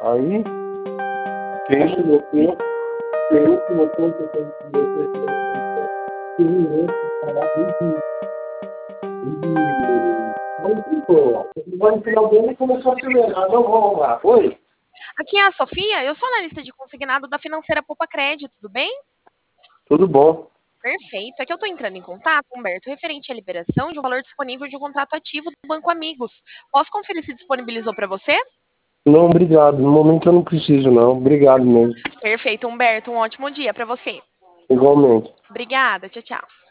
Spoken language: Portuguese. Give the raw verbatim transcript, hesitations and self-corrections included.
Aí, penso no tempo, penso no tempo que eu tenho que vai no final do ano e começou a acelerar. Não, vamos lá. Oi? Aqui é a Sofia, eu sou analista de consignado da Financeira Poupa Crédito, tudo bem? Tudo bom? Perfeito. É que eu estou entrando em contato, Humberto, referente à liberação de um valor disponível de um contrato ativo do Banco Amigos. Posso conferir se disponibilizou para você? Não, obrigado. No momento eu não preciso, não. Obrigado mesmo. Perfeito, Humberto. Um ótimo dia para você. Igualmente. Obrigada. Tchau, tchau.